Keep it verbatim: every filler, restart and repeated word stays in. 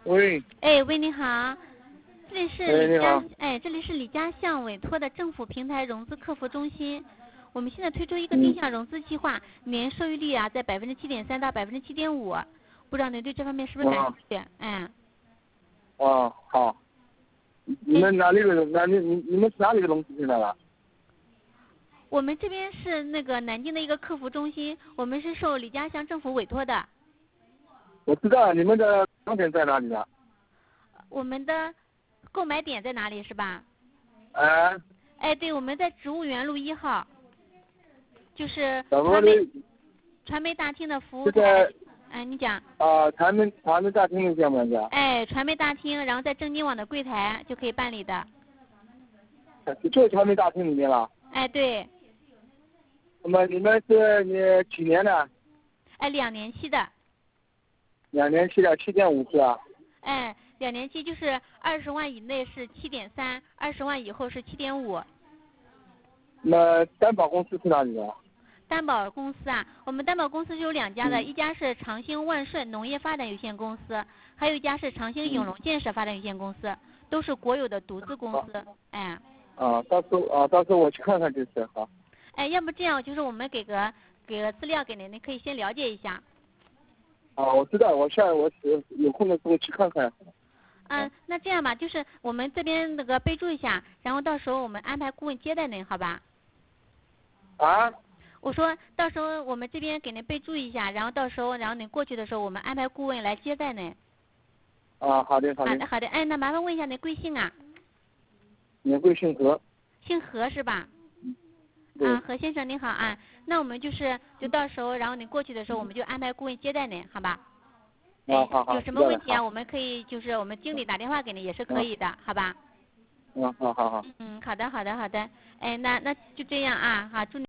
喂。 哎，喂，你好，这里是哎， 李家， 你好。 哎，这里是李家巷委托的政府平台融资客服中心。我们现在推出一个定嗯。 向融资计划，年收益率啊在百分之七点三到百分之七点五，不知道您对这方面是不是感兴趣？嗯。 哦，好。你们哪里个？哪里？你你们是哪里个融资平台的？ 我们这边是那个南京的一个客服中心，我们是受李家巷政府委托的。 我知道你们的商点在哪里呢？ 我们的购买点在哪里是吧？ 哎。 哎，对，我们在植物园路一号，就是怎么的？ 传媒传媒大厅的服务就台。 在哎，你讲。 啊，传媒传媒大厅那边吗？是？ 哎，传媒大厅，然后在正金网的柜台就可以办理的。 就是传媒大厅里面了。 哎，对。 那么你们是你几年的？ 哎，两年期的。 两年期的七点五是吧？ 哎，两年期就是二十万以内是七点三，二十万以后是七点五。 那担保公司是哪里的？ 担保公司啊，我们担保公司是有两家的， 嗯、 一家是长兴万顺农业发展有限公司，还有一家是长兴永隆建设发展有限公司，都是国有的独资公司。哎。 啊，到时候啊，到时候我去看看就是好。 哎，要不这样，就是我们给个给个资料给您，您可以先了解一下。 啊，我知道，我下我有空的时候去看看。 嗯，那这样吧，就是我们这边那个备注一下，然后到时候我们安排顾问接待您，好吧？ 啊？ 我说到时候我们这边给您备注一下，然后到时候然后您过去的时候，我们安排顾问来接待您。 啊，好的好的。 好的好的，哎，那麻烦问一下您贵姓啊？ 免贵姓何。 姓何是吧？ 对。 啊，何先生您好啊，那我们就是就到时候然后您过去的时候，我们就安排顾问接待您，好吧？ 哎、啊，好好。 有什么问题啊？我们可以就是我们经理打电话给您也是可以的， 嗯、 好吧？ 嗯，好好好。 嗯，好的好的好的，哎，那那就这样啊，好，祝你。